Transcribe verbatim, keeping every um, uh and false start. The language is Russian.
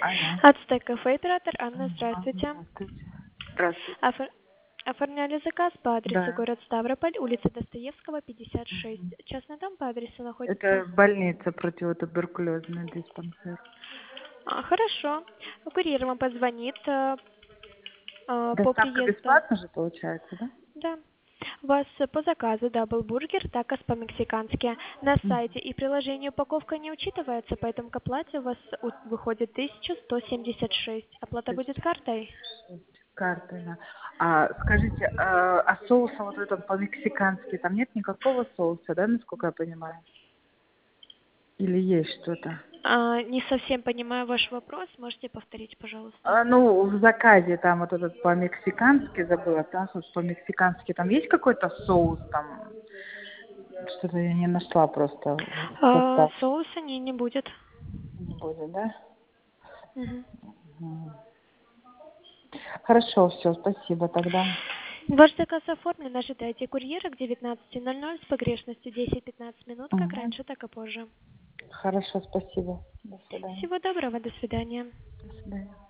Алло. Ацтек кафе, оператор Анна, Ага, здравствуйте. здравствуйте. Здравствуйте. Офор- Оформляли заказ по адресу Да. город Ставрополь, улица Достоевского, пятьдесят шесть. Мгм. Частный дом по адресу находится. Это больница противотуберкулезный диспансер. А, хорошо. Курьер вам позвонит э, э, по Доставка приезду. бесплатно же получается, да? Да. У вас э, по заказу даблбургер, такос по-мексикански. На сайте Мгм. и приложении упаковка не учитывается, поэтому к оплате у вас у- выходит тысяча сто семьдесят шесть. Оплата будет тысяча картой? шесть карты, да. А скажите, а, а соуса вот этом по-мексикански, там нет никакого соуса, да, насколько я понимаю? Или есть что-то? А, не совсем понимаю ваш вопрос. Можете повторить, пожалуйста? А, ну, в заказе там вот этот по-мексикански, забыла, тахос по-мексикански, там есть какой-то соус там? Что-то я не нашла просто в А, состав. соуса не, не будет. Не будет, да? Мгм. Мгм. Хорошо, все, спасибо тогда. Ваш заказ оформлен. Ожидайте курьера к девятнадцати ноль ноль с погрешностью десять-пятнадцать минут, как Мгм. раньше, так и позже. Хорошо, спасибо. До свидания. Всего доброго, до свидания. До свидания.